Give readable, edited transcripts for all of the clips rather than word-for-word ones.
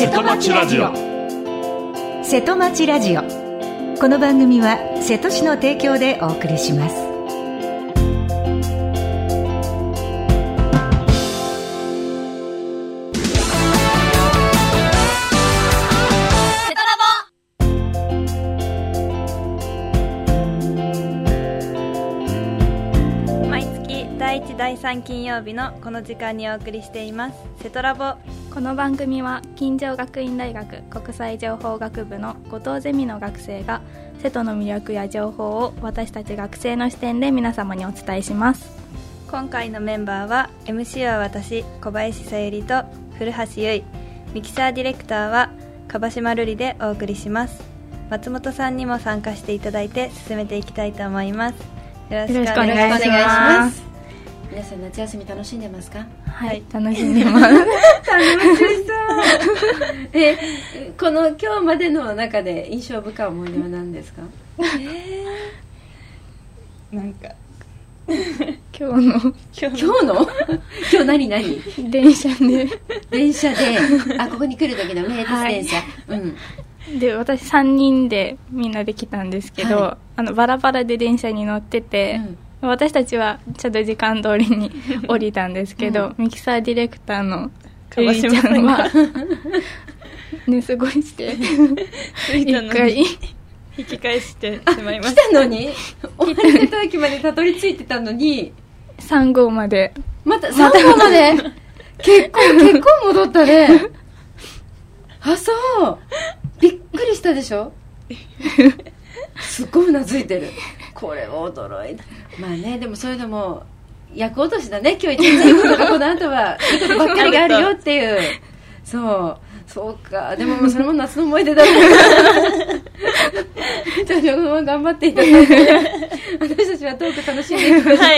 瀬戸町ラジオ。 瀬戸町ラジオ。この番組は瀬戸市の提供でお送りします。 毎月第1第3金曜日のこの時間にお送りしています瀬戸ラボ。 この番組は金城学院大学国際情報学部の後藤ゼミの学生が瀬戸の魅力や情報を私たち学生の視点で皆様にお伝えします。 今回のメンバーは MC は私小林さゆりと古橋結衣、ミキサーディレクターは樺島瑠璃でお送りします。松本さんにも参加していただいて進めていきたいと思います。よろしくお願いします。 皆さん夏休み楽しんでますか？ はい、楽しんでます楽しそうこの今日までの中で印象深い思い出は何ですか？ なんか今日何電車でここに来る時の名鉄電車、 で私3人でみんなで来たんですけど、バラバラで電車に乗ってて、私たちはちょっと時間通りに降りたんですけど、ミキサーディレクターのゆりちゃんは寝過ごして一回引き返してしまいまし来たのに大橋瀬戸駅までたどり着いてたのに 3号までまた3号まで結構戻ったねあ、そうびっくりしたでしょすっごいうなずいてる。これは驚いた。まあね、でもそういうのも役落としだね。今日一日いいことがこの後はいいことばっかりがあるよっていうそうか。でもそれも夏の思い出だったじゃあこのまま頑張っていただいて私たちはトーク楽しんでいきましょうか。はい、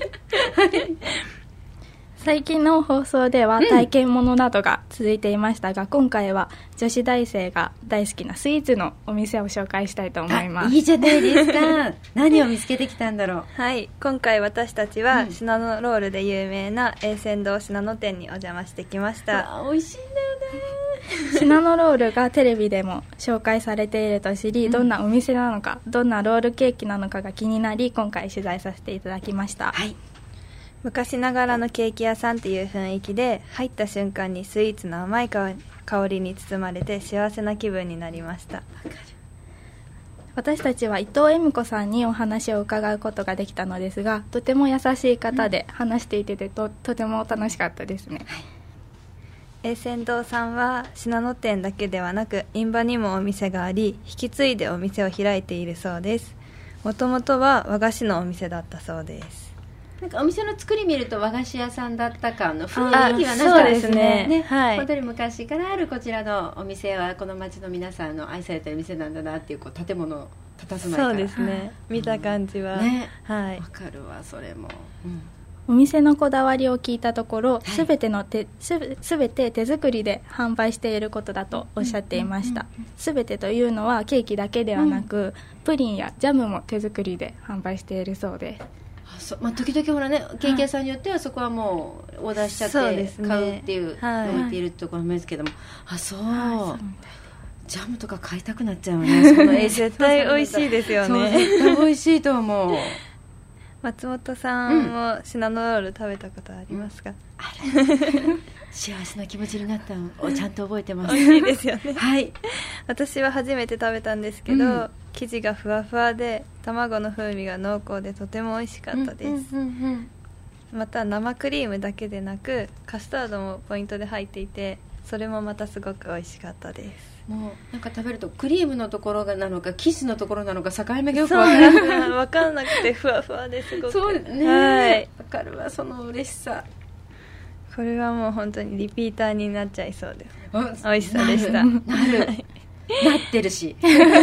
最近の放送では体験物などが続いていましたが、今回は女子大生が大好きなスイーツのお店を紹介したいと思います。 いいじゃないですか何を見つけてきたんだろう。 はい、今回私たちはシナノロールで有名な栄泉堂信濃店にお邪魔してきました。 美味しいんだよね。 シナノロールがテレビでも紹介されていると知り、どんなお店なのか、どんなロールケーキなのかが気になり、今回取材させていただきました。 はい、 昔ながらのケーキ屋さんっていう雰囲気で、入った瞬間にスイーツの甘い香りに包まれて幸せな気分になりました。 私たちは伊藤恵美子さんにお話を伺うことができたのですが、とても優しい方で話していて とても楽しかったですね。 栄泉堂さんは信濃店だけではなく印旛にもお店があり、引き継いでお店を開いているそうです。もともとは和菓子のお店だったそうです。 なんかお店の作り見ると和菓子屋さんだったかの雰囲気はなんかそうですね、はい、 本当に昔からあるこちらのお店はこの町の皆さんの愛された店なんだなっていう、建物佇まいからそうですね、見た感じはね、 はい、 わかるわそれも、 お店のこだわりを聞いたところ、すべて手作りで販売していることだとおっしゃっていました。すべてというのはケーキだけではなく、プリンやジャムも手作りで販売しているそうです。 時々ほらね、ケーキ屋さんによってはそこはもうオーダーしちゃって買うっていうのを言っているところもですけども、そうみたいジャムとか買いたくなっちゃうね。その絶対美味しいですよね。 絶対美味しいと思う。 松本さんもシナノロール食べたことありますか？ ある幸せな気持ちになったのをちゃんと覚えてます。 美味しいですよね。 はい、 私は初めて食べたんですけど、生地がふわふわで卵の風味が濃厚でとても美味しかったです。また生クリームだけでなくカスタードもポイントで入っていて、それもまたすごく美味しかったです。 もうなんか食べるとクリームのところがなのか生地のところなのか境目がよく分からなくてふわふわですごく。 そうね、 はい、 分かるわその嬉しさ。 これはもう本当にリピーターになっちゃいそうです。美味しさでした。 なってるし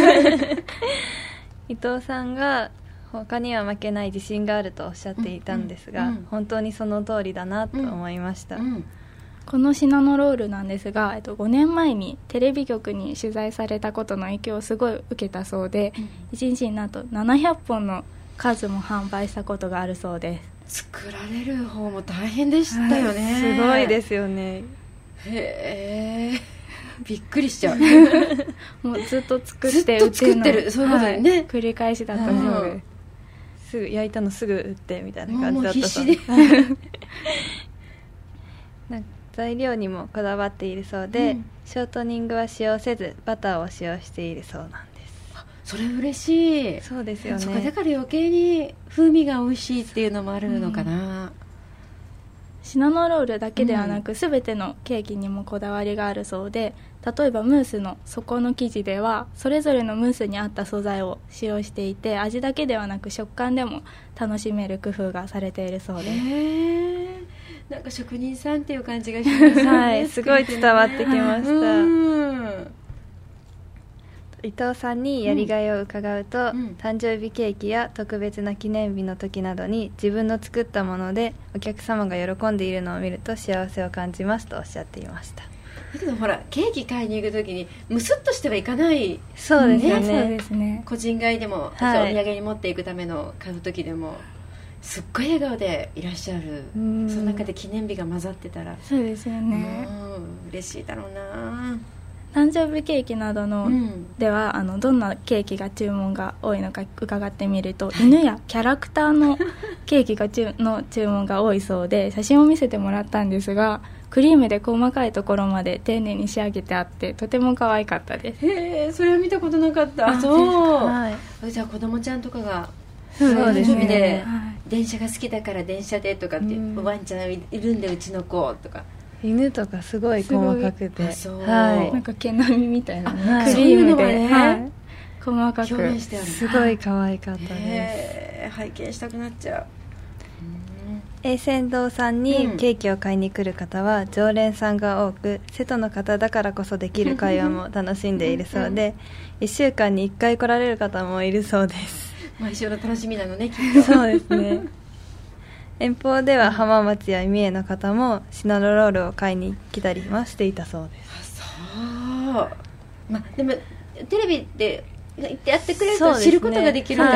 伊藤さんが他には負けない自信があるとおっしゃっていたんですが、本当にその通りだなと思いました。 このシナノロールなんですが、5年前にテレビ局に取材されたことの影響をすごい受けたそうで、1日になんと700本の数も販売したことがあるそうです。 作られる方も大変でしたよね。 すごいですよね。 へえびっくりしちゃう。 もうずっと作ってずっと作ってる、そういうことにね、 繰り返しだったそうです。 すぐ焼いたのすぐ売ってみたいな感じもうだったそう必死ででなんか材料にもこだわっているそうで、ショートニングは使用せずバターを使用しているそうなんです。 それ嬉しい。 そうですよね。 そこだから余計に風味が美味しいっていうのもあるのかな。 シナモロールだけではなく、全てのケーキにもこだわりがあるそうで、例えばムースの底の生地ではそれぞれのムースに合った素材を使用していて、味だけではなく食感でも楽しめる工夫がされているそうです。 なんか職人さんっていう感じがしますね。 はい、すごい伝わってきました。伊藤さんにやりがいを伺うと、誕生日ケーキや特別な記念日の時などに自分の作ったものでお客様が喜んでいるのを見ると幸せを感じますとおっしゃっていました。 だけどほら、ケーキ買いに行く時にムスッとしてはいかない。 そうですよね。 そうですね。 個人買いでも、 はい、 お土産に持っていくための買う時でもすっごい笑顔でいらっしゃる。その中で記念日が混ざってたら、 そうですよね。 嬉しいだろうな。 誕生日ケーキなどの、ではどんなケーキが注文が多いのか伺ってみると、犬やキャラクターのケーキがの注文が多いそうで、写真を見せてもらったんですが、クリームで細かいところまで丁寧に仕上げてあってとても可愛かったです。 へえ、それは見たことなかった。そう、はい、じゃあ子供ちゃんとかがそうですね、 で、電車が好きだから電車でとかって、ワンちゃんいるんでうちの子とか、 犬とかすごい細かくて、 はい、なんか毛並みみたいな、クリームで、細かく表現してある。 すごい可愛かったです。 拝見したくなっちゃう。 栄泉堂さんにケーキを買いに来る方は常連さんが多く、瀬戸の方だからこそできる会話も楽しんでいるそうで、1週間に1回来られる方もいるそうです。 毎週の楽しみなのね、きっと。 そうですね。遠方では浜松や三重の方もシナモロールを買いに来たりもしていたそうです。 でもテレビでやってくれると知ることができるから、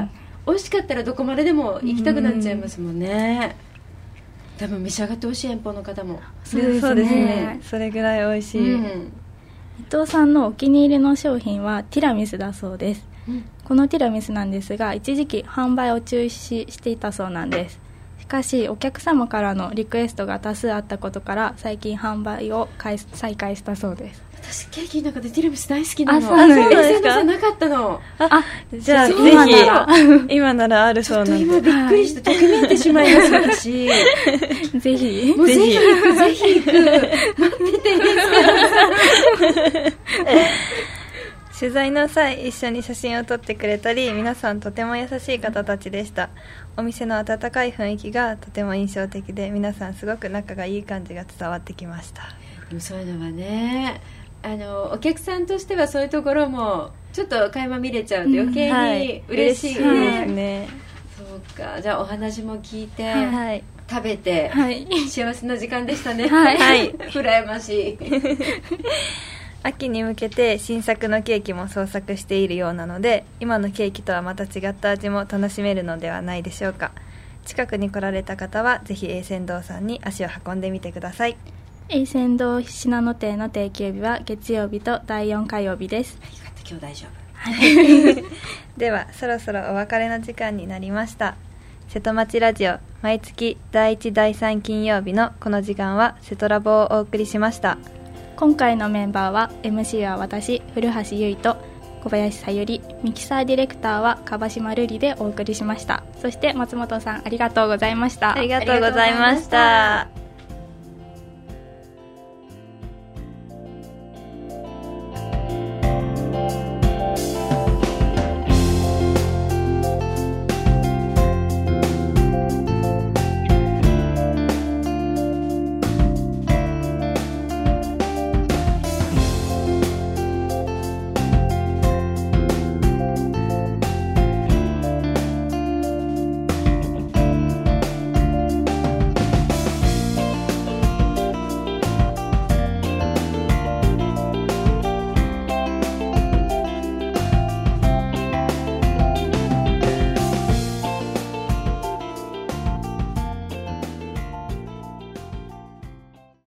美味しかったらどこまででも行きたくなっちゃいますもんね。多分召し上がってほしい、遠方の方も。 そうですね。それぐらい美味しい。 伊藤さんのお気に入りの商品はティラミスだそうです。このティラミスなんですが、一時期販売を中止していたそうなんです。しかしお客様からのリクエストが多数あったことから最近販売を再開したそうです。 私ケーキの中でティラミス大好きなの。 そうなんですか。 なかったの。 じゃあぜひ今ならあるそうなんで。 今びっくりしてときめいてしまいます私。 ぜひもうぜひ行く、ぜひ行く。待ってていいですか。 取材の際一緒に写真を撮ってくれたり、皆さんとても優しい方たちでした。お店の温かい雰囲気がとても印象的で、皆さんすごく仲がいい感じが伝わってきました。 そういうのはね、お客さんとしてはそういうところもちょっと垣間見れちゃうと余計に嬉しいですね。そうか、じゃあお話も聞いて、食べて、幸せな時間でしたね。羨ましい。 秋に向けて新作のケーキも創作しているようなので、今のケーキとはまた違った味も楽しめるのではないでしょうか。近くに来られた方はぜひ栄泉堂さんに足を運んでみてください。 栄泉堂信濃亭の定休日は月曜日と第4火曜日です。 よかった、今日大丈夫。 ではそろそろお別れの時間になりました。瀬戸町ラジオ、毎月第1第3金曜日のこの時間は瀬戸ラボをお送りしました。 今回のメンバーは MC は私古橋結衣と小林さゆり、ミキサーディレクターは樺島瑠璃でお送りしました。そして松本さん、ありがとうございました。 ありがとうございました。